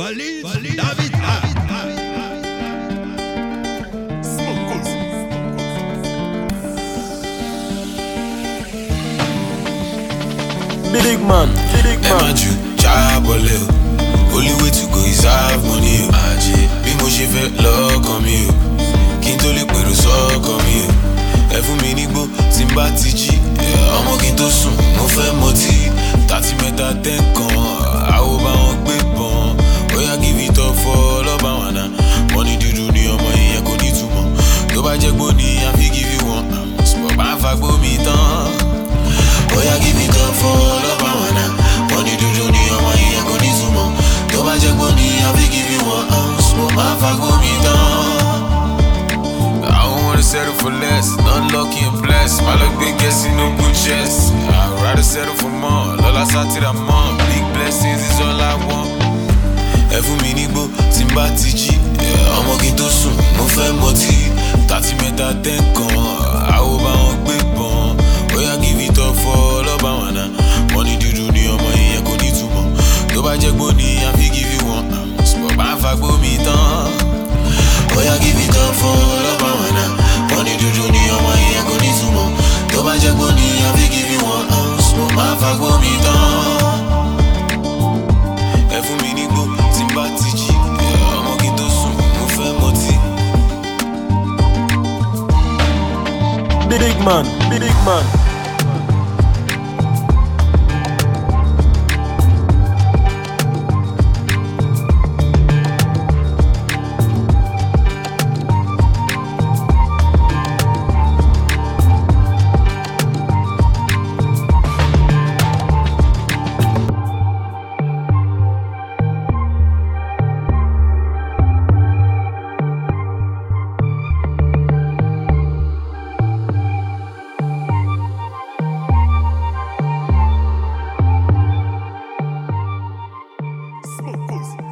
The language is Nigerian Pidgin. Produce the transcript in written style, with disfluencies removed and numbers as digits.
David. Big man. Emaju, Chabole. Only way to go is have money. Bí mo ṣe fẹ́ lọ́kàn mi o, kí n tó lè pèrò sọ́kàn mi o. Ẹ fún mi nígbó tí n bá ti jí. Ọmọ kí n tó sùn, mo fẹ́ mọtí. 30 mẹ́ta 10 kan, àwo bá wọn gbé bọn. Oya give it up for lọ́ba wọn náà. Money dúdú ni ọmọ ìyẹn kò ní túmọ̀. Tó bá jẹ́ gbó ni a fi give you one. Spọ̀ bá ń fagbó mi tán. Oya give it up for lọ́ba wọn náà. Money dúdú ni ọmọ ìyẹn kò ní túmọ̀. Tó bá jẹ́ gbó ni a fi give you one. Spọ̀ bá ń fagbó mi tán. I don't wanna settle for less, not lucky and blessed. My luck been guessing no good chest. I'd rather settle for more. Lola Satira mom, big blessings is all I want. Ẹ fún mi nígbó tí n bá ti jí. Ọmọ kí n tó sùn, mo fẹ́ mọtí. 30 mẹ́ta 10 kan, àwo bá wọn gbé bọn. Oya give it up for lọ́ba wọn náà. Money dúdú ni ọmọ ìyẹn kò ní túmọ̀. Tó bá jẹ́ gbó ni a fi give you one. Spọ̀ bá ń fagbó mi tán. Oya give it up for lọ́ba wọn náà. Money dúdú ni ọmọ ìyẹn kò ní túmọ̀. Tó bá jẹ́ gbó ni a fi give you one. Spọ̀ bá ń fagbó mi tán. Ẹ fún mi nígbó tí n bá ti jí. Ọmọ kí n tó sùn, mo fẹ́ mọtí. Big man. Smokers.